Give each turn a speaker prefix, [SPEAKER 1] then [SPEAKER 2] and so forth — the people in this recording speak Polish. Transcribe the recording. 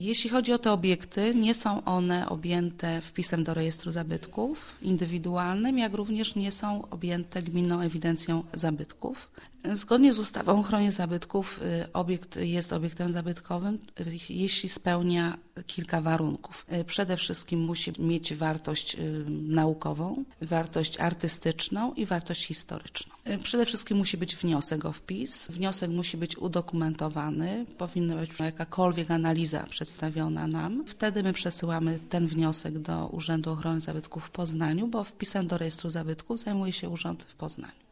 [SPEAKER 1] Jeśli chodzi o te obiekty, nie są one objęte wpisem do rejestru zabytków indywidualnym, jak również nie są objęte gminną ewidencją zabytków. Zgodnie z ustawą o ochronie zabytków obiekt jest obiektem zabytkowym, jeśli spełnia kilka warunków. Przede wszystkim musi mieć wartość naukową, wartość artystyczną i wartość historyczną. Przede wszystkim musi być wniosek o wpis. Wniosek musi być udokumentowany, powinna być jakakolwiek analiza przedstawiona nam. Wtedy my przesyłamy ten wniosek do Urzędu Ochrony Zabytków w Poznaniu, bo wpisem do rejestru zabytków zajmuje się urząd w Poznaniu.